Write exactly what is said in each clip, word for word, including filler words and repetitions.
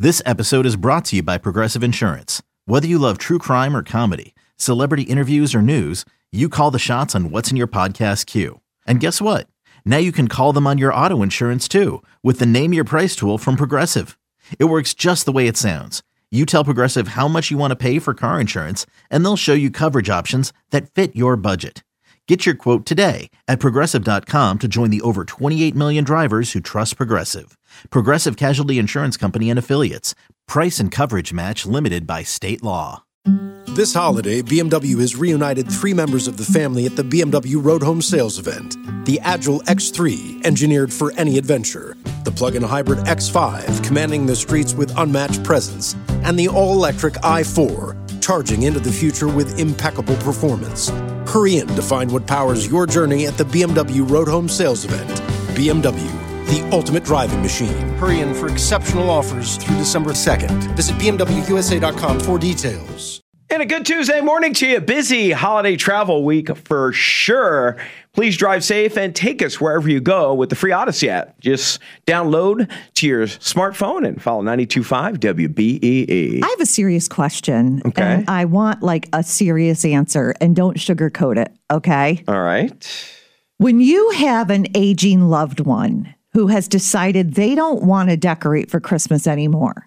This episode is brought to you by Progressive Insurance. Whether you love true crime or comedy, celebrity interviews or news, you call the shots on what's in your podcast queue. And guess what? Now you can call them on your auto insurance too with the Name Your Price tool from Progressive. It works just the way it sounds. You tell Progressive how much you want to pay for car insurance, and they'll show you coverage options that fit your budget. Get your quote today at Progressive dot com to join the over twenty-eight million drivers who trust Progressive. Progressive Casualty Insurance Company and Affiliates. Price and coverage match limited by state law. This holiday, B M W has reunited three members of the family at the B M W Road Home Sales Event. The Agile X three, engineered for any adventure. The plug-in hybrid X five, commanding the streets with unmatched presence. And the all-electric i four, charging into the future with impeccable performance. Hurry in to find what powers your journey at the B M W Road Home Sales Event. B M W, the ultimate driving machine. Hurry in for exceptional offers through December second. Visit B M W U S A dot com for details. And a good Tuesday morning to you. Busy holiday travel week for sure. Please drive safe and take us wherever you go with the free Odyssey app. Just download to your smartphone and follow ninety-two point five W B E E. I have a serious question. Okay. And I want like a serious answer, and don't sugarcoat it. Okay. All right. When you have an aging loved one who has decided they don't want to decorate for Christmas anymore,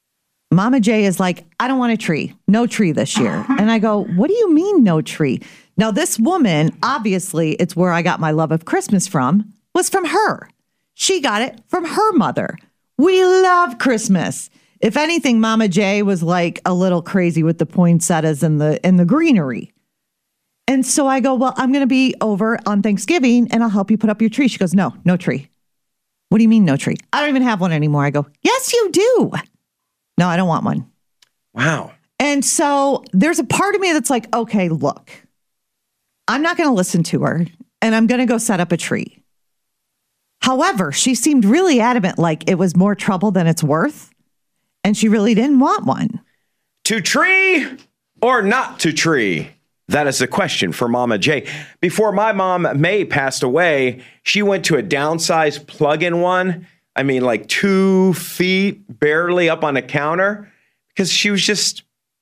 Mama J is like, I don't want a tree. No tree this year. And I go, what do you mean no tree? Now, this woman, obviously, it's where I got my love of Christmas from, was from her. She got it from her mother. We love Christmas. If anything, Mama J was like a little crazy with the poinsettias and the and the greenery. And so I go, well, I'm going to be over on Thanksgiving and I'll help you put up your tree. She goes, no, no tree. What do you mean no tree? I don't even have one anymore. I go, yes, you do. No, I don't want one. Wow. And so there's a part of me that's like, okay, look, I'm not going to listen to her and I'm going to go set up a tree. However, she seemed really adamant, like it was more trouble than it's worth. And she really didn't want one. To tree or not to tree? That is the question for Mama J. Before my mom, May, passed away, she went to a downsized plug-in one. I mean, like two feet barely up on a counter because she was just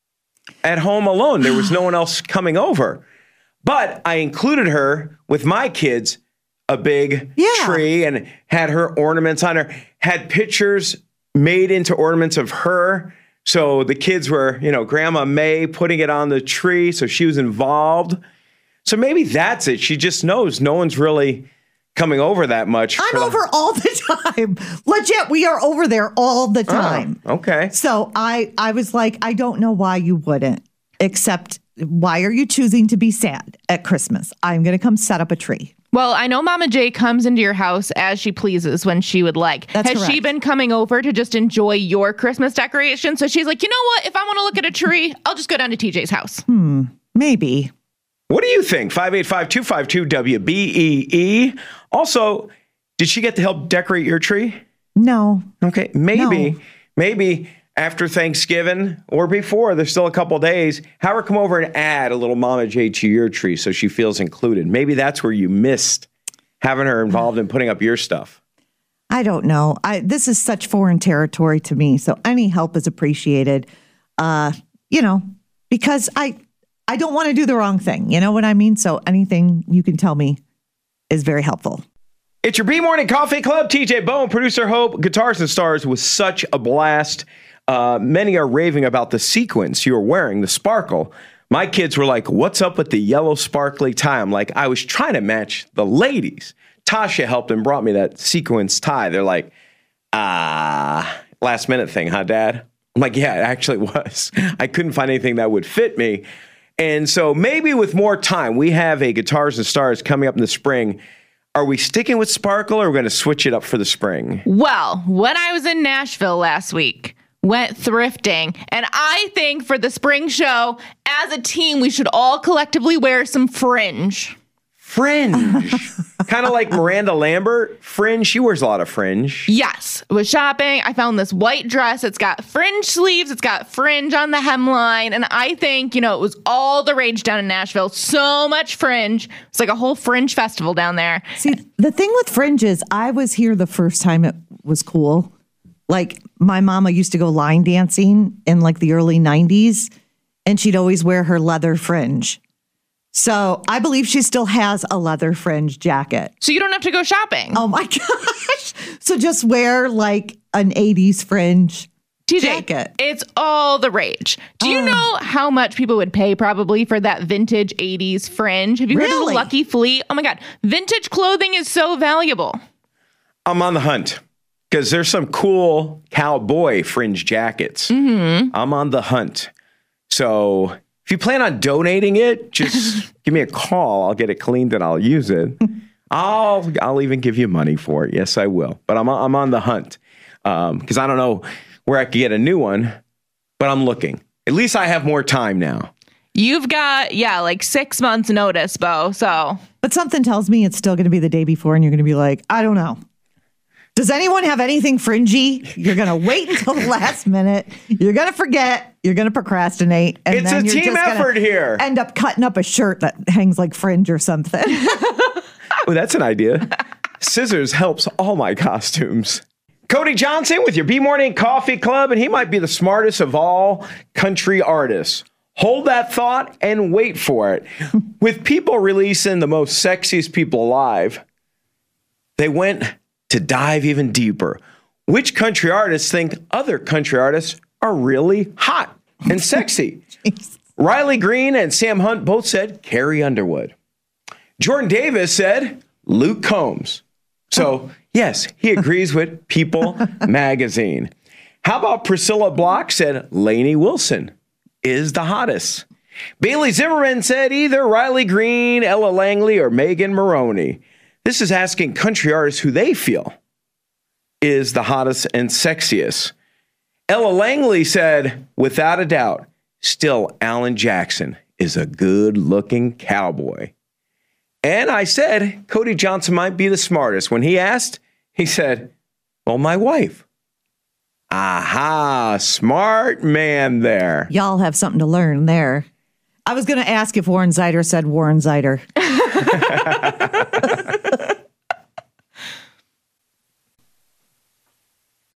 at home alone. There was no one else coming over. But I included her with my kids, a big yeah. tree, and had her ornaments on her, had pictures made into ornaments of her. So the kids were, you know, Grandma May putting it on the tree. So she was involved. So maybe that's it. She just knows no one's really coming over that much. I'm the- over all the time. Legit, we are over there all the time. Oh, okay. So I, I was like, I don't know why you wouldn't, except why are you choosing to be sad at Christmas? I'm going to come set up a tree. Well, I know Mama J comes into your house as she pleases when she would like. That's Has correct. she been coming over to just enjoy your Christmas decoration? So she's like, you know what? If I want to look at a tree, I'll just go down to T J's house. Hmm, maybe. What do you think? five eight five, two five two, W B E E. Also, did she get to help decorate your tree? No. Okay, maybe, No. maybe after Thanksgiving or before, there's still a couple days, have her come over and add a little Mama J to your tree so she feels included. Maybe that's where you missed having her involved in putting up your stuff. I don't know. I this is such foreign territory to me, so any help is appreciated. Uh, you know, because I I don't want to do the wrong thing. You know what I mean? So anything you can tell me is very helpful. It's your B Morning Coffee Club. T J Bowen, producer Hope, Guitars and Stars was such a blast. Uh, many are raving about the sequins you are wearing, the sparkle. My kids were like, what's up with the yellow sparkly tie? I'm like, I was trying to match the ladies. Tasha helped and brought me that sequins tie. They're like, ah, last minute thing, huh, Dad? I'm like, yeah, it actually was. I couldn't find anything that would fit me. And so maybe with more time, we have a Guitars and Stars coming up in the spring. Are we sticking with sparkle or are we going to switch it up for the spring? Well, when I was in Nashville last week, went thrifting, and I think for the spring show, as a team, we should all collectively wear some fringe. Fringe. Kind of like Miranda Lambert. Fringe. She wears a lot of fringe. Yes. I was shopping. I found this white dress. It's got fringe sleeves. It's got fringe on the hemline. And I think, you know, it was all the rage down in Nashville. So much fringe. It's like a whole fringe festival down there. See, the thing with fringe is I was here the first time it was cool. Like my mama used to go line dancing in like the early nineties, and she'd always wear her leather fringe. So I believe she still has a leather fringe jacket. So you don't have to go shopping. Oh my gosh. So just wear like an eighties fringe T J, jacket. It's all the rage. Do you Oh. know how much people would pay probably for that vintage eighties fringe? Have you heard of Really? the Lucky Flea? Oh my God. Vintage clothing is so valuable. I'm on the hunt because there's some cool cowboy fringe jackets. Mm-hmm. I'm on the hunt. So if you plan on donating it, just give me a call. I'll get it cleaned and I'll use it. I'll I'll even give you money for it. Yes, I will. But I'm I'm on the hunt because um, I don't know where I could get a new one, but I'm looking. At least I have more time now. You've got, yeah, like six months notice, Bo. So, But something tells me it's still going to be the day before, and you're going to be like, I don't know. Does anyone have anything fringy? You're going to wait until the last minute. You're going to forget. You're going to procrastinate. And It's then a you're team just gonna effort here. End up cutting up a shirt that hangs like fringe or something. Oh, that's an idea. Scissors helps all my costumes. Cody Johnson with your B Morning Coffee Club, and he might be the smartest of all country artists. Hold that thought and wait for it. With people releasing the most sexiest people alive, they went to dive even deeper. Which country artists think other country artists are really hot and sexy? Riley Green and Sam Hunt both said Carrie Underwood. Jordan Davis said Luke Combs. So, yes, he agrees with People magazine. How about Priscilla Block said Lainey Wilson is the hottest. Bailey Zimmerman said either Riley Green, Ella Langley, or Megan Maroney. This is asking country artists who they feel is the hottest and sexiest. Ella Langley said, without a doubt, still Alan Jackson is a good-looking cowboy. And I said Cody Johnson might be the smartest. When he asked, he said, well, my wife. Aha, smart man there. Y'all have something to learn there. I was going to ask if Warren Zeiter said Warren Zeiter.